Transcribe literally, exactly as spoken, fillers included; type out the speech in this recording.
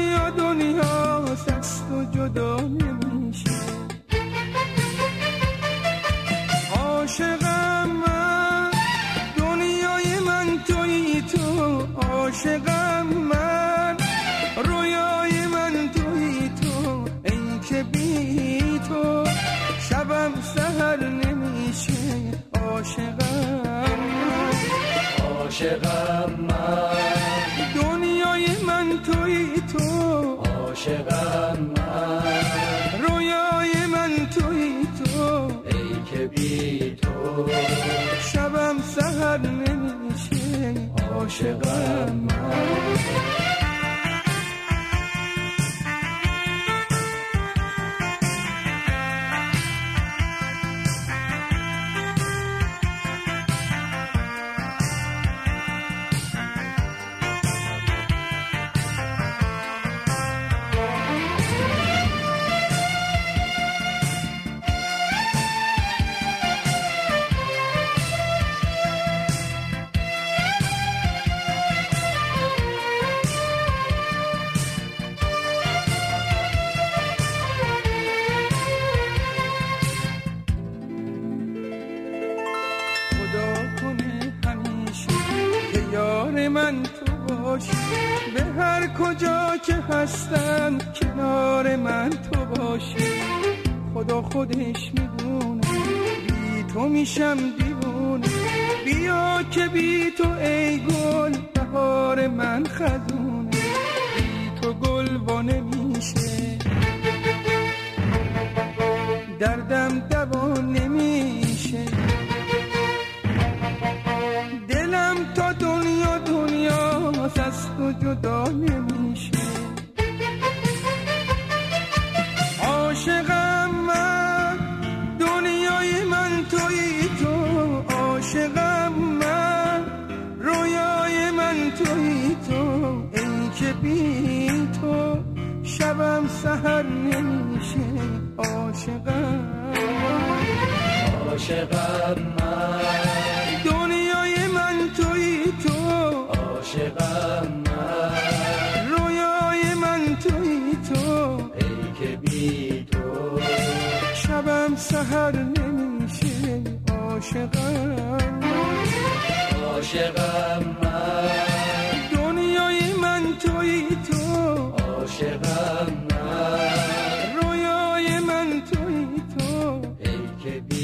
دنیا دنیا است و جدا نمیشه. عاشقم من، دنیای من تویی تو. عاشقم من، رویای من تویی تو. ای که بی تو شبم سحر نمیشه. عاشقم من، عاشقم من، دنیای من تویی تو. عاشقم من، رویای من تویی تو. ای که بی تو شبم سحر نمیشه. عاشقم من. یار من تو باشی، به هر کجا که هستم کنار من تو باشی. خدا خودش میدونه بی تو میشم دیوونه. بیا که بی تو ای گل بهار من خزونه. بی تو گل وا نمیشه، دردم دوا نمیشه. دلم تا دنیا دنیا است و جدا نمیشه. عاشقم من، دنیای من تویی تو. عاشقم من، رویای من تویی تو. ای که بی تو شبم سحر نمیشه. عاشقم من، عاشقم من، دنیای من تویی تو. عاشقم من، رویای من تویی تو. ای که بی تو شبم سحر نمیشه. عاشقم من، عاشقم من، دنیای من تویی تو. عاشقم من، رویای من تویی تو. ای که بی